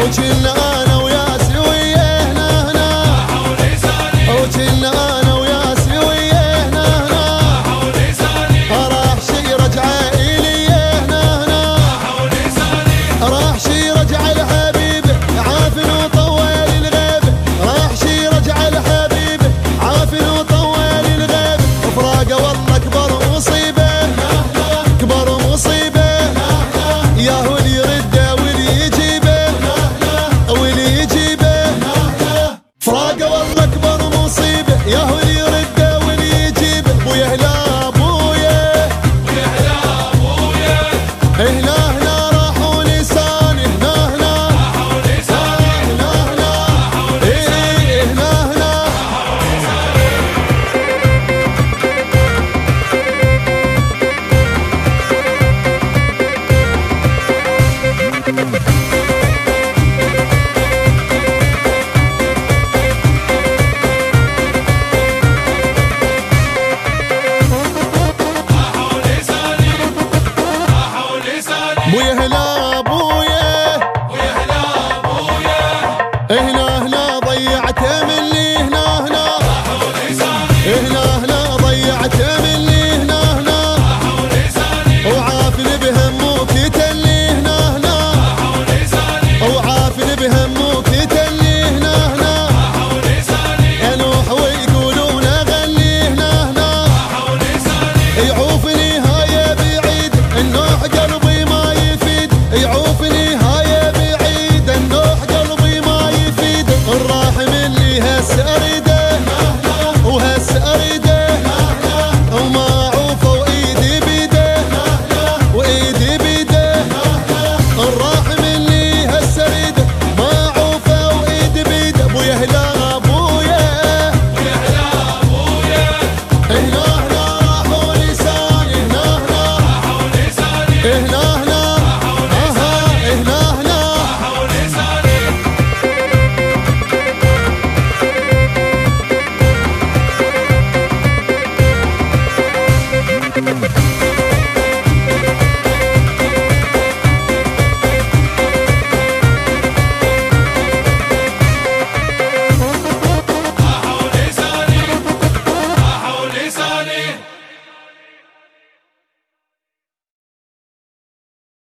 وكنا انا وياسي وياه هنا هنا وكنا انا وياسي وياه هنا هنا راح شي رجعه الي هنا هنا راح شي رجع الحبيب عافن وطول الغيب راح شي رجع الحبيب عافن وطول الغيب فراقه والله اكبر مصيبه اكبر مصيبه ياهو اللي يرده واللي يجيبه واللي يجيبه فراقه والله اكبر مصيبه ياهو اللي يرده واللي يجيبه بويا هلا بويا هنا هنا راحوا لساني هنا هنا هنا هنا ايه هنا هنا بويا هلا بويا هنا